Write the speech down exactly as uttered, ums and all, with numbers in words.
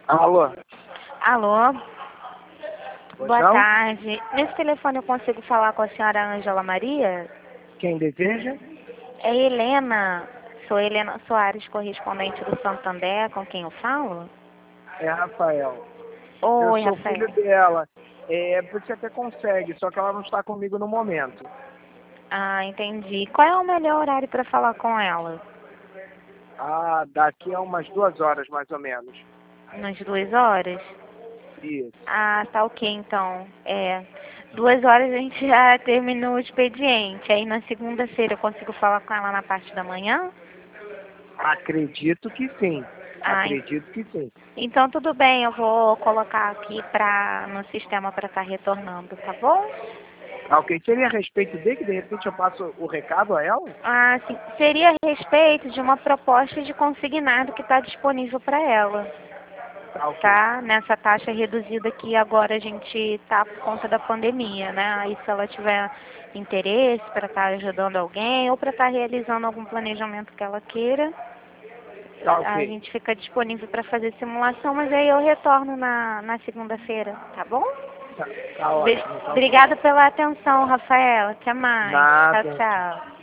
Alô? Alô? Pois Boa não? tarde. Nesse telefone eu consigo falar com a senhora Ângela Maria? Quem deseja? É Helena. Sou Helena Soares, correspondente do Santander, com quem eu falo? É Rafael. Eu Oi, sou filho Rafael. dela. É, você até consegue, só que ela não está comigo no momento. Ah, entendi. Qual é o melhor horário para falar com ela? Ah, daqui a umas duas horas, mais ou menos. Umas duas horas? Isso. Ah, tá ok, então. É, duas horas a gente já terminou o expediente. Aí na segunda-feira eu consigo falar com ela na parte da manhã? Acredito que sim. Ah, Acredito que sim. então tudo bem, eu vou colocar aqui pra, no sistema para estar retornando, tá bom? Ah, ok. Seria a respeito dele que de repente eu passo o recado a ela? Ah, sim. Seria a respeito de uma proposta de consignado que está disponível para ela, Tá, ok. tá? Nessa taxa reduzida que agora a gente está por conta da pandemia, né? Aí se ela tiver interesse para estar ajudando alguém ou para estar realizando algum planejamento que ela queira, Tá, a ok. gente fica disponível para fazer simulação, mas aí eu retorno na, na segunda-feira, tá bom? Tá, tá Bri- ótimo. Tá, ok. Obrigada pela atenção, Rafael. Até mais. Tchau, Nada. tchau.